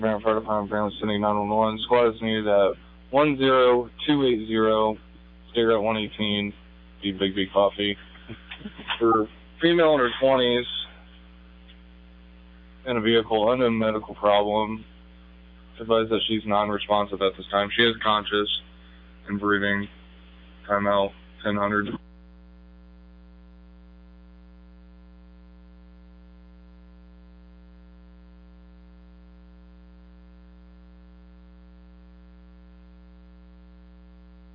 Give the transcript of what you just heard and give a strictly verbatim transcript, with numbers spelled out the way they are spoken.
Grand Fire Department, Family City nine one one. Squad is needed at one zero two eight zero, State Route one eighteen, B Big B Coffee. For female in her twenties, in a vehicle, unknown medical problem. Advise that she's non-responsive at this time. She is conscious and breathing. Timeout ten hundred.